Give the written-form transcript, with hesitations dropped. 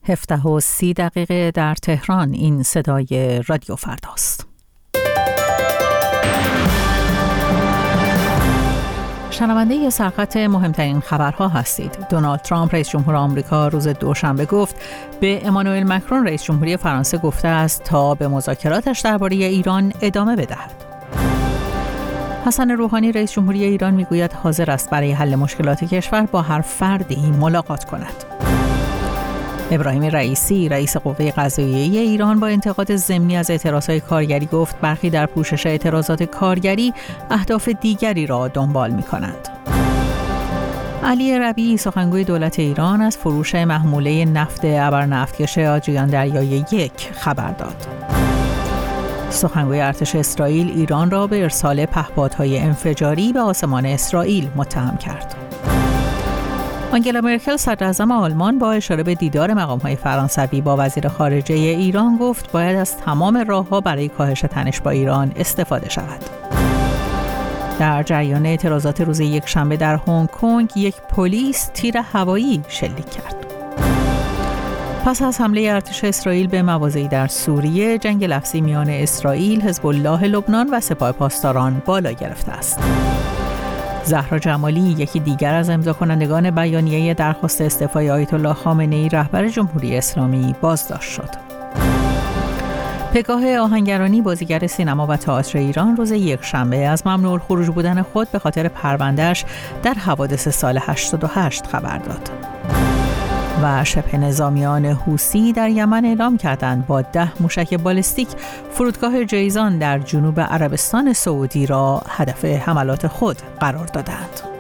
17:30 در تهران. این صدای رادیو فرداست. شنونده سرخط مهمترین خبرها هستید. دونالد ترامپ رئیس جمهور آمریکا روز دوشنبه گفت به امانوئل مکرون رئیس جمهوری فرانسه گفته است تا به مذاکراتش درباره ایران ادامه بدهد. حسن روحانی رئیس جمهوری ایران میگوید حاضر است برای حل مشکلات کشور با هر فردی ملاقات کند. ابراهیم رئیسی رئیس قوه قضاییه ایران با انتقاد ضمنی از اعتراضات کارگری گفت برخی در پوشش اعتراضات کارگری اهداف دیگری را دنبال می‌کنند. علی ربیعی سخنگوی دولت ایران از فروش محموله نفت ابرنفتکش آجیان دریای 1 خبر داد. سخنگوی ارتش اسرائیل ایران را به ارسال پهپادهای انفجاری به آسمان اسرائیل متهم کرد. آنگلا مرکل صدراعظم آلمان با اشاره به دیدار مقام‌های فرانسوی با وزیر خارجه ایران گفت باید از تمام راه‌ها برای کاهش تنش با ایران استفاده شود. در جریان اعتراضات روز یکشنبه در هنگ کنگ یک پلیس تیر هوایی شلیک کرد. پس از حمله ارتش اسرائیل به مواضعی در سوریه، جنگ لفظی میان اسرائیل، حزب الله لبنان و سپاه پاسداران بالا گرفته است. زهرا جمالی یکی دیگر از امضاکنندگان بیانیه درخواست استعفای آیت الله خامنه‌ای رهبر جمهوری اسلامی بازداشت شد. پگاه آهنگرانی بازیگر سینما و تئاتر ایران روز یکشنبه از ممنوع الخروج بودن خود به خاطر پرونده‌اش در حوادث سال 88 خبر داد. و شبه نظامیان حوثی در یمن اعلام کردند با 10 موشک بالستیک فرودگاه جیزان در جنوب عربستان سعودی را هدف حملات خود قرار دادند.